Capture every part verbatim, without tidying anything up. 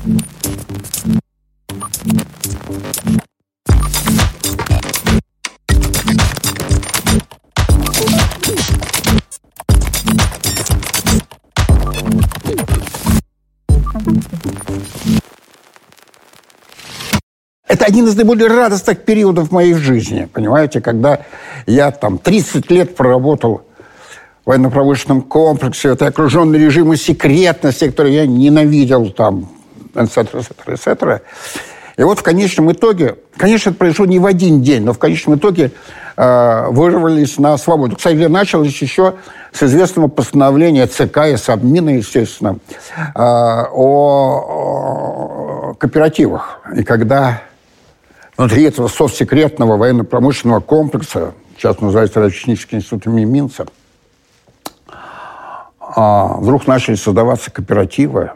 Это один из наиболее радостных периодов моей жизни, понимаете, когда я там тридцать лет проработал в военно-промышленном комплексе, это окруженный режимом секретности, который я ненавидел, там, et cetera, et cetera, et cetera. И вот в конечном итоге, конечно, это произошло не в один день, но в конечном итоге э, вырвались на свободу. Кстати, началось еще с известного постановления ЦК и Совмина, естественно, э, о, о кооперативах. И когда внутри этого совсекретного военно-промышленного комплекса, сейчас называется Радиотехнический институт имени Минца, а вдруг начали создаваться кооперативы.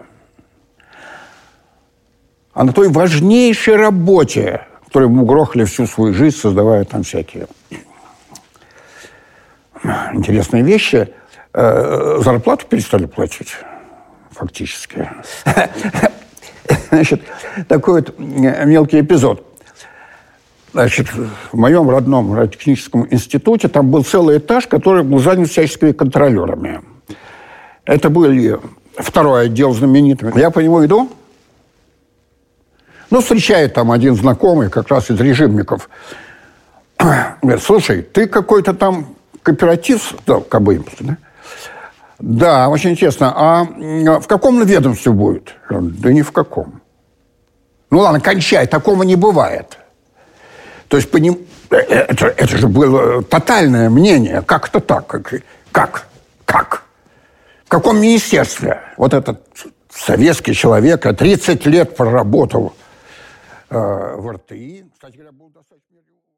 А на той важнейшей работе, которую мы угрохали всю свою жизнь, создавая там всякие интересные вещи, зарплату перестали платить, фактически. Значит, такой вот мелкий эпизод. Значит, в моем родном радиотехническом институте там был целый этаж, который был занят всяческими контролерами. Это был второй отдел знаменитый. Я по нему иду. Ну, встречает там один знакомый, как раз из режимников. Говорит, слушай, ты какой-то там кооператив создал, КБ, да? Да, очень интересно. А в каком ведомстве будет? Да ни в каком. Ну, ладно, кончай, такого не бывает. То есть, по ним... это, это же было тотальное мнение. Как это так? Как? Как? В каком министерстве? Вот этот советский человек, тридцать лет проработал э, в эр тэ и. Кстати говоря, был достаточно...